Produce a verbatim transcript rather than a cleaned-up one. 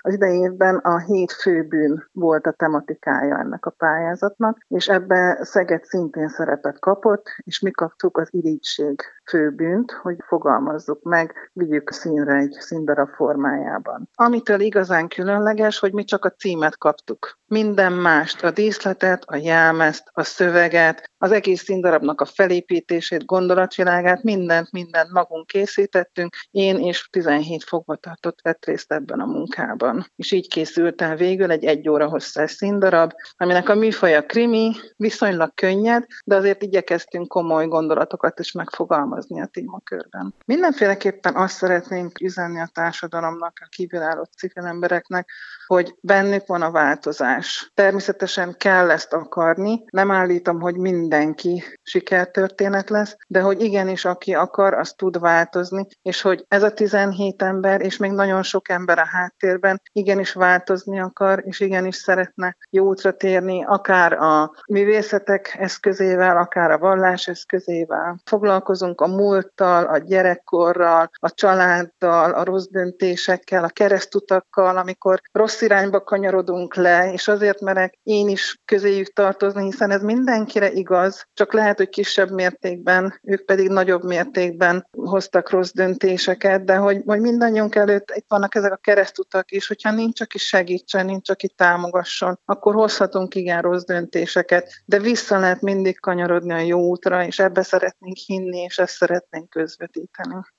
Az idei évben a hét főbűn volt a tematikája ennek a pályázatnak, és ebbe Szeged szintén szerepet kapott, és mi kaptuk az irigység főbűnt, hogy fogalmazzuk meg, vigyük színre egy színdarab formájában. Amitől igazán különleges, hogy mi csak a címet kaptuk. Minden mást, a díszletet, a jelmezt, a szöveget, az egész színdarabnak a felépítését, gondolatvilágát, mindent, mindent magunk készítettünk. Én és tizenhét fogvatartott vett részt ebben a munkában. És így készült el végül egy egy óra hosszás színdarab, aminek a műfaja krimi, viszonylag könnyed, de azért igyekeztünk komoly gondolatokat is megfogalmazni a témakörben. Mindenféleképpen azt szeretnénk üzenni a társadalomnak, a kívülálló civil embereknek, hogy bennük van a változás. Természetesen kell ezt akarni, nem állítom, hogy mindenki sikertörténet lesz, de hogy igenis, aki akar, az tud változni, és hogy ez a tizenhét ember, és még nagyon sok ember a háttérben igenis változni akar, és igenis szeretne jó útra térni, akár a művészetek eszközével, akár a vallás eszközével. Foglalkozunk a múlttal, a gyerekkorral, a családdal, a rossz döntésekkel, a keresztutakkal, amikor rossz irányba kanyarodunk le, és azért merek én is közéjük tartozni, hiszen ez mindenkire igaz, csak lehet, hogy kisebb mértékben, ők pedig nagyobb mértékben hoztak rossz döntéseket, de hogy, hogy mindannyiunk előtt itt vannak ezek a keresztutak is, hogyha nincs, aki segítsen, nincs, aki támogasson, akkor hozhatunk igen rossz döntéseket, de vissza lehet mindig kanyarodni a jó útra, és ebbe szeretnénk hinni, és ezt szeretnénk közvetíteni.